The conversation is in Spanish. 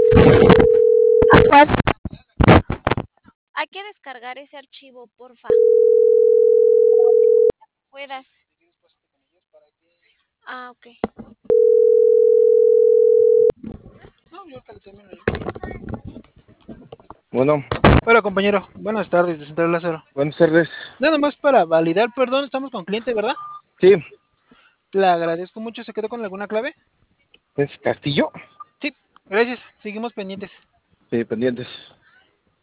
¿Cuál? Hay que descargar ese archivo, porfa. Puedas. Ah, ok. No, yo ahorita le termino yo. Bueno, Hola compañero, buenas tardes de Central Lázaro. buenas tardes. Nada más para validar, perdón, estamos con cliente, ¿verdad? Sí, Le agradezco mucho, ¿se quedó con alguna clave? es Castillo. Sí, gracias, seguimos pendientes. Sí, pendientes.